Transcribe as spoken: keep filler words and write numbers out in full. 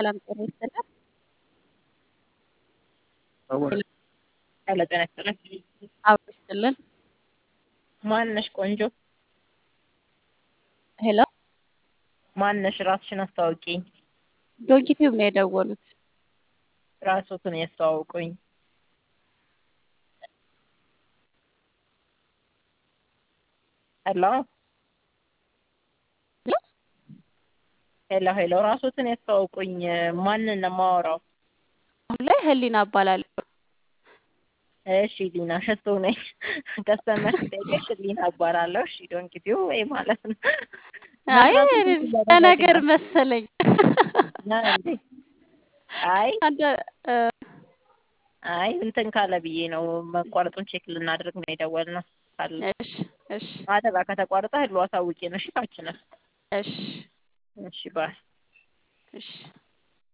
ሰላም ጤና ይስጥልን። ሄሎ ጤና ይስጥልን። አብሮ ይስጥልን። ማነሽ ቆንጆ? ሄሎ ማነሽ? ራስሽን አስተዋውቂኝ። ዶንኪቲዩብ ነው የደወሉት። ራስዎትን ያስተዋውቁኝ። ሄሎ ሄሎ ሄሎ ራስዎትን ያስተዋውቁኝ። ማንን ነው የማወራው? አሁን ላይ ህሊና እባላለሁ። እሺ ሊና ሸቶ ነኝ። ከስተመር ሲጠይቅሽ ሊና እባላለሁ። እሺ ዶንኪቲዩብ ወይ ማለት ነው። አይ ነገር መሰለኝ። እንዴ አይ አንተ አይ እንትን ካለ ብዬ ነው መቋረጡን ቼክ ልናደርግ ነው የደወልነው። ካለ እሺ እሺ አተባ ከተቋረጠ ህሎ አሳውቂ ነው። እሺ ታች ነው። እሺ እሺ ባይ እሺ